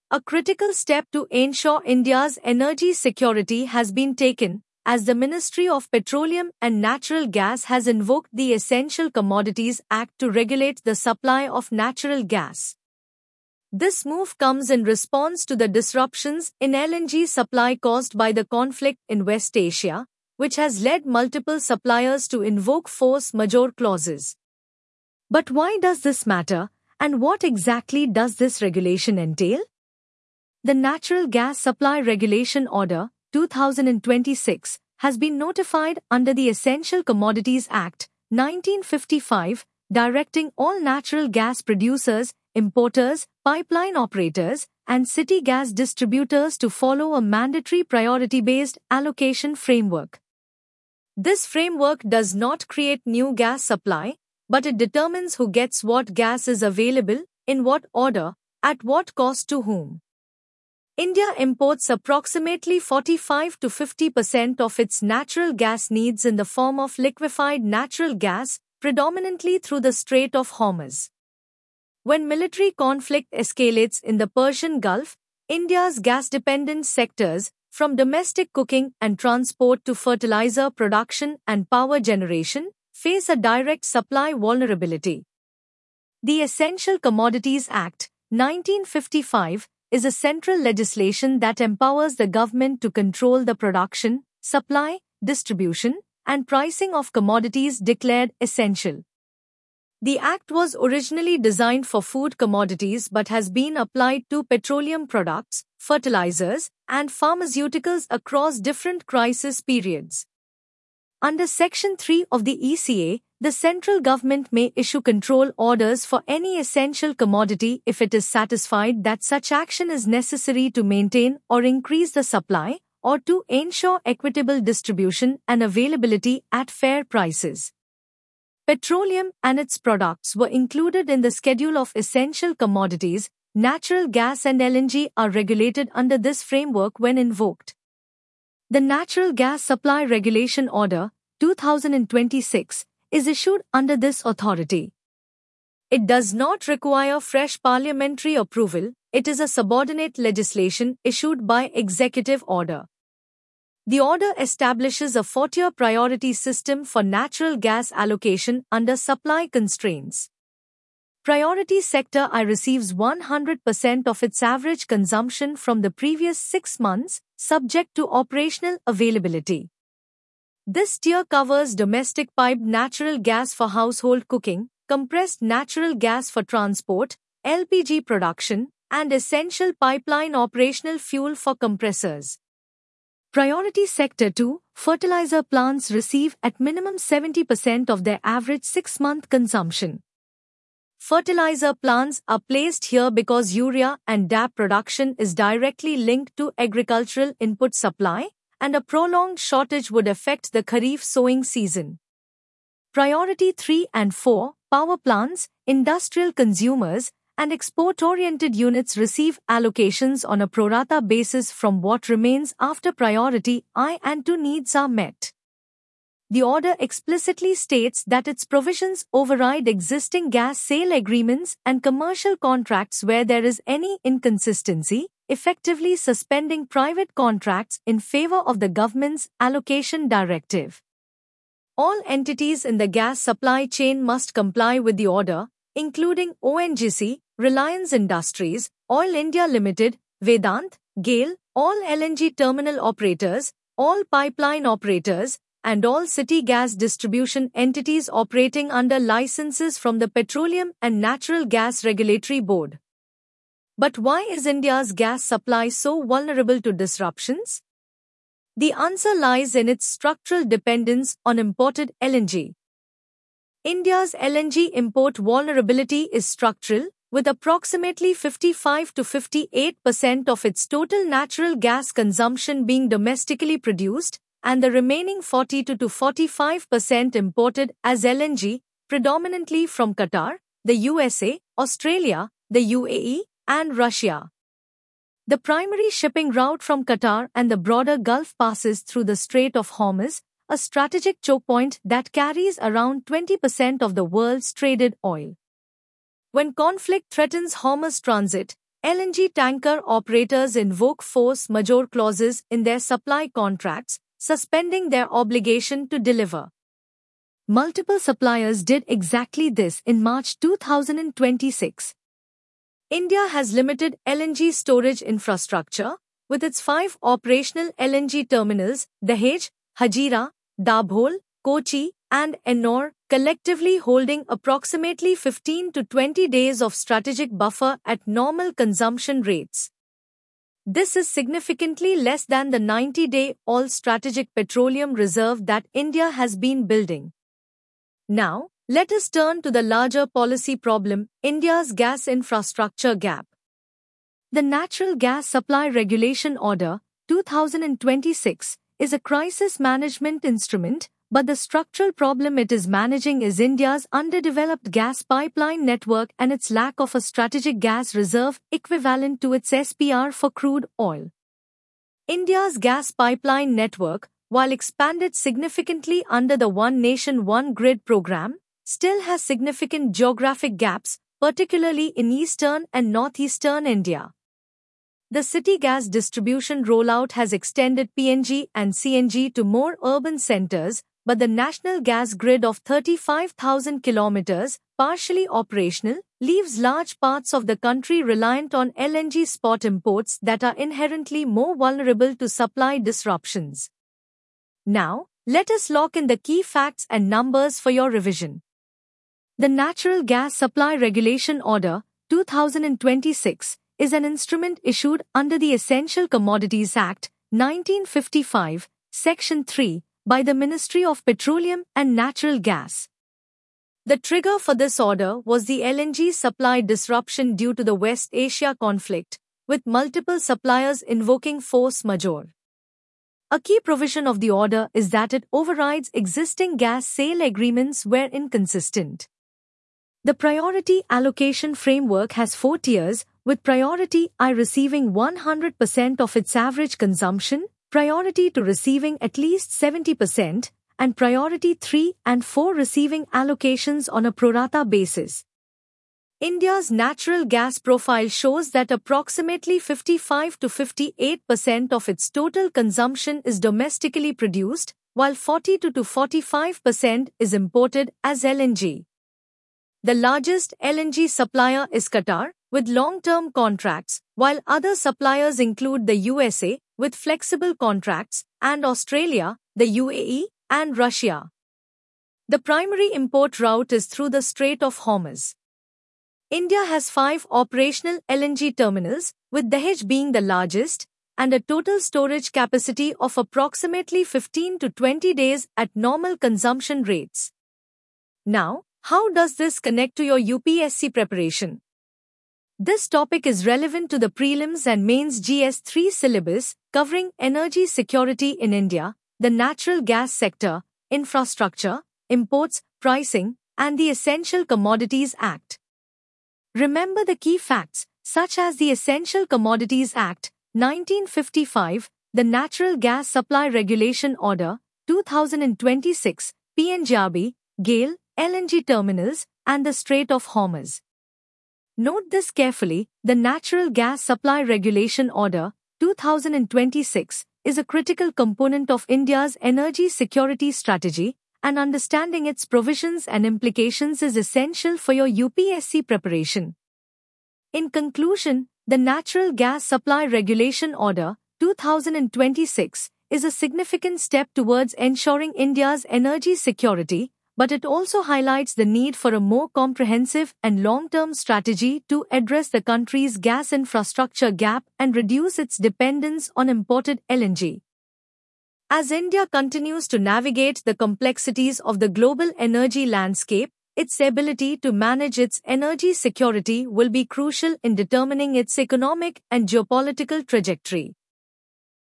A critical step to ensure India's energy security has been taken, as the Ministry of Petroleum and Natural Gas has invoked the Essential Commodities Act to regulate the supply of natural gas. This move comes in response to the disruptions in LNG supply caused by the conflict in West Asia, which has led multiple suppliers to invoke force majeure clauses. But why does this matter, and what exactly does this regulation entail? The Natural Gas Supply Regulation Order, 2026, has been notified under the Essential Commodities Act, 1955, directing all natural gas producers, importers, pipeline operators, and city gas distributors to follow a mandatory priority-based allocation framework. This framework does not create new gas supply, but it determines who gets what gas is available, in what order, at what cost to whom. India imports approximately 45 to 50% of its natural gas needs in the form of liquefied natural gas, predominantly through the Strait of Hormuz. When military conflict escalates in the Persian Gulf, India's gas-dependent sectors, from domestic cooking and transport to fertilizer production and power generation, face a direct supply vulnerability. The Essential Commodities Act, 1955, is a central legislation that empowers the government to control the production, supply, distribution, and pricing of commodities declared essential. The Act was originally designed for food commodities but has been applied to petroleum products, fertilizers, and pharmaceuticals across different crisis periods. Under Section 3 of the ECA, the central government may issue control orders for any essential commodity if it is satisfied that such action is necessary to maintain or increase the supply, or to ensure equitable distribution and availability at fair prices. Petroleum and its products were included in the Schedule of Essential Commodities. Natural gas and LNG are regulated under this framework when invoked. The Natural Gas Supply Regulation Order, 2026, is issued under this authority. It does not require fresh parliamentary approval, it is a subordinate legislation issued by executive order. The order establishes a 4-tier priority system for natural gas allocation under supply constraints. Priority Sector I receives 100% of its average consumption from the previous 6 months, subject to operational availability. This tier covers domestic piped natural gas for household cooking, compressed natural gas for transport, LPG production, and essential pipeline operational fuel for compressors. Priority Sector 2, fertilizer plants receive at minimum 70% of their average 6-month consumption. Fertilizer plants are placed here because urea and DAP production is directly linked to agricultural input supply, and a prolonged shortage would affect the Kharif sowing season. Priority 3 and 4, power plants, industrial consumers, and export-oriented units receive allocations on a pro-rata basis from what remains after Priority I and II needs are met. The order explicitly states that its provisions override existing gas sale agreements and commercial contracts where there is any inconsistency, effectively suspending private contracts in favor of the government's allocation directive. All entities in the gas supply chain must comply with the order, including ONGC, Reliance Industries, Oil India Limited, Vedant, GAIL, all LNG terminal operators, all pipeline operators, and all city gas distribution entities operating under licenses from the Petroleum and Natural Gas Regulatory Board. But why is India's gas supply so vulnerable to disruptions? The answer lies in its structural dependence on imported LNG. India's LNG import vulnerability is structural, with approximately 55 to 58% of its total natural gas consumption being domestically produced, and the remaining 40 to 45% imported as LNG, predominantly from Qatar, the USA, Australia, the UAE, and Russia. The primary shipping route from Qatar and the broader Gulf passes through the Strait of Hormuz, a strategic choke point that carries around 20% of the world's traded oil. When conflict threatens Hormuz transit, LNG tanker operators invoke force majeure clauses in their supply contracts, suspending their obligation to deliver. Multiple suppliers did exactly this in March 2026. India has limited LNG storage infrastructure, with its 5 operational LNG terminals, Dahej, Hazira, Dabhol, Kochi, and Ennore, collectively holding approximately 15 to 20 days of strategic buffer at normal consumption rates. This is significantly less than the 90-day all-strategic petroleum reserve that India has been building. Now, let us turn to the larger policy problem, India's gas infrastructure gap. The Natural Gas Supply Regulation Order, 2026, is a crisis management instrument, but the structural problem it is managing is India's underdeveloped gas pipeline network and its lack of a strategic gas reserve equivalent to its SPR for crude oil. India's gas pipeline network, while expanded significantly under the One Nation One Grid program, still has significant geographic gaps, particularly in eastern and northeastern India. The city gas distribution rollout has extended PNG and CNG to more urban centers, but the national gas grid of 35,000 kilometers, partially operational, leaves large parts of the country reliant on LNG spot imports that are inherently more vulnerable to supply disruptions. Now, let us lock in the key facts and numbers for your revision. The Natural Gas Supply Regulation Order, 2026, is an instrument issued under the Essential Commodities Act, 1955, Section 3, by the Ministry of Petroleum and Natural Gas. The trigger for this order was the LNG supply disruption due to the West Asia conflict, with multiple suppliers invoking force majeure. A key provision of the order is that it overrides existing gas sale agreements where inconsistent. The priority allocation framework has 4 tiers, with priority I receiving 100% of its average consumption, priority 2 receiving at least 70%, and priority 3 and 4 receiving allocations on a pro rata basis. India's natural gas profile shows that approximately 55 to 58% of its total consumption is domestically produced, while 40 to 45% is imported as LNG. The largest LNG supplier is Qatar, with long-term contracts, while other suppliers include the USA, with flexible contracts, and Australia, the UAE, and Russia. The primary import route is through the Strait of Hormuz. India has 5 operational LNG terminals, with Dahej being the largest, and a total storage capacity of approximately 15 to 20 days at normal consumption rates. Now, how does this connect to your UPSC preparation? This topic is relevant to the prelims and mains GS3 syllabus, covering energy security in India, the natural gas sector, infrastructure, imports, pricing, and the Essential Commodities Act. Remember the key facts, such as the Essential Commodities Act, 1955, the Natural Gas Supply Regulation Order, 2026, PNJRB, GAIL, LNG terminals, and the Strait of Hormuz. Note this carefully, the Natural Gas Supply Regulation Order, 2026, is a critical component of India's energy security strategy, and understanding its provisions and implications is essential for your UPSC preparation. In conclusion, the Natural Gas Supply Regulation Order, 2026, is a significant step towards ensuring India's energy security, but it also highlights the need for a more comprehensive and long-term strategy to address the country's gas infrastructure gap and reduce its dependence on imported LNG. As India continues to navigate the complexities of the global energy landscape, its ability to manage its energy security will be crucial in determining its economic and geopolitical trajectory.